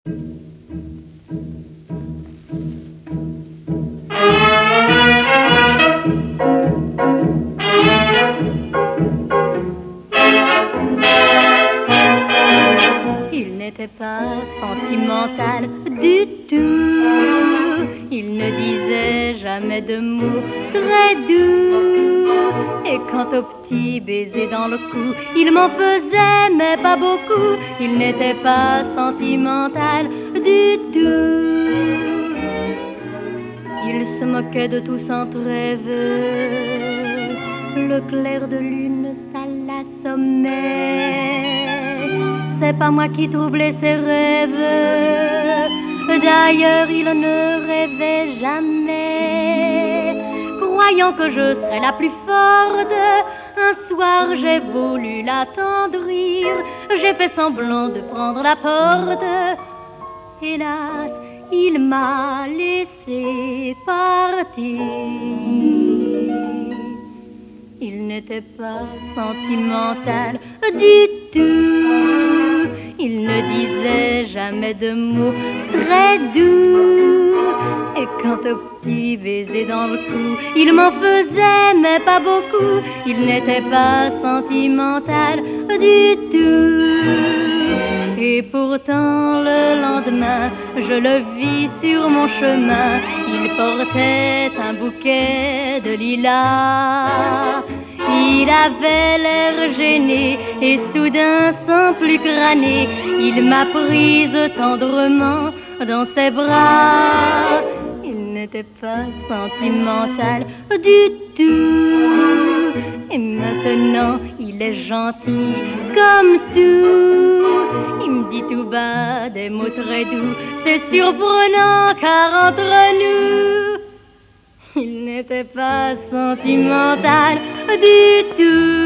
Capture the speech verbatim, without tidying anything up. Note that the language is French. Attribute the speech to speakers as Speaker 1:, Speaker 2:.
Speaker 1: Il n'était pas sentimental du tout. Il ne disait jamais de mots très doux. Et quant au petit baiser dans le cou, il m'en faisait mais pas beaucoup. Il n'était pas sentimental du tout. Il se moquait de tout sans trêve. Le clair de lune, ça l'assommait. C'est pas moi qui troublais ses rêves. D'ailleurs, il ne rêvait jamais. Croyant que je serais la plus forte, un soir j'ai voulu l'attendrir. J'ai fait semblant de prendre la porte. Hélas, il m'a laissé partir. Il n'était pas sentimental du tout. Il ne disait jamais de mots très doux. Et quant au petit baiser dans le cou, il m'en faisait mais pas beaucoup. Il n'était pas sentimental du tout. Et pourtant le lendemain, je le vis sur mon chemin. Il portait un bouquet de lilas. Il avait l'air gêné et soudain sans plus crâner, il m'a prise tendrement dans ses bras. Il n'était pas sentimental du tout. Et maintenant il est gentil comme tout. Il me dit tout bas des mots très doux. C'est surprenant car entre nous, il n'était pas sentimental du tout.